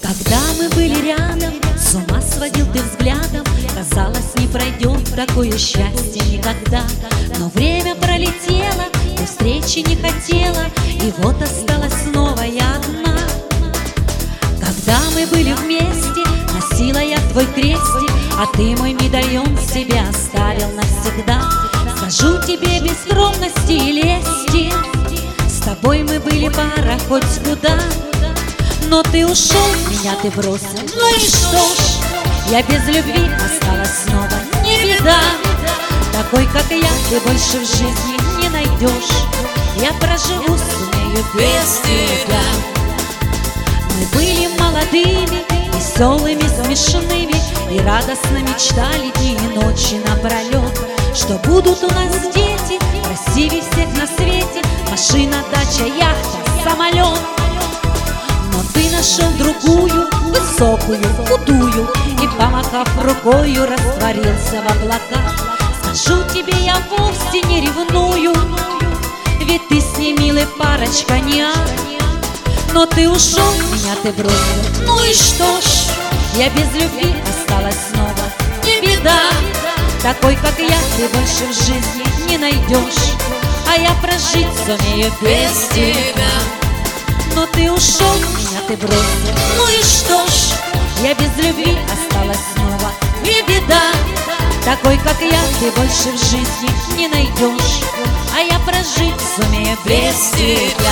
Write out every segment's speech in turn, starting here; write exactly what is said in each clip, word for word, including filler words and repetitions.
Когда мы были рядом, с ума сводил ты взглядом. Казалось, не пройдет такое счастье никогда. Но время пролетело, ты встречи не хотела, и вот осталась снова я одна. Когда мы были вместе, носила я твой крестик, а ты мой медальон себе оставил навсегда. Скажу тебе без скромности и лести, с тобой мы были пара хоть куда. Но ты ушел, меня ты бросил, ну и что ж, я без любви осталась снова, не беда. Такой, как я, ты больше в жизни не найдешь. Я проживу, сумею без тебя. Мы были молодыми, веселыми, смешными, и радостно мечтали дни и ночи напролет, что будут у нас дети, красивее всех на свете, машина, дача, яхта, самолет. Но ты нашел другую, высокую, худую, и, помахав рукою, растворился в облаках. Скажу тебе, я вовсе не ревную, ведь ты с ней, милая парочка, не а. Но ты ушел, меня ты бросил, ну и что ж, я без любви осталась снова, не беда. Такой, как я, ты больше в жизни не найдешь, а я прожить сумею без тебя. Но ты ушел, меня ты бросил, ну и что ж, я без любви осталась снова, не беда. Такой, как я, ты больше в жизни не найдешь, а я прожить сумею без тебя.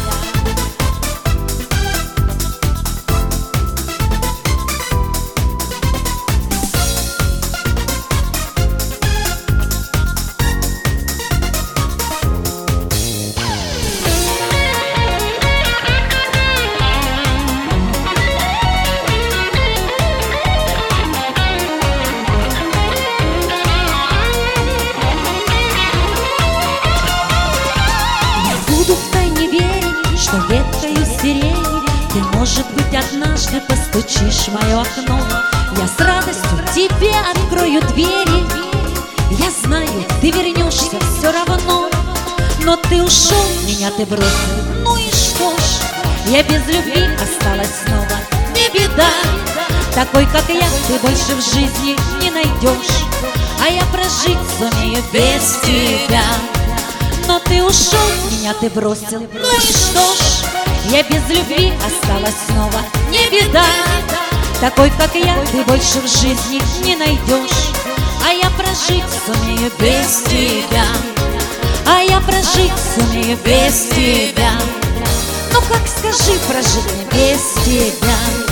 Что веткою сирени ты, может быть, однажды постучишь в мое окно. Я с радостью тебе открою двери. Я знаю, ты вернешься все равно. Но ты ушел, меня ты бросил, ну и что ж, я без любви осталась снова, не беда. Такой, как я, ты больше в жизни не найдешь, а я прожить сумею без тебя. Но ты ушел, меня ты бросил, ну и что ж, я без любви осталась снова, не беда. Такой, как я, ты больше в жизни не найдешь, а я прожить сумею без тебя. А я прожить сумею без тебя. Ну как, скажи, прожить мне без тебя?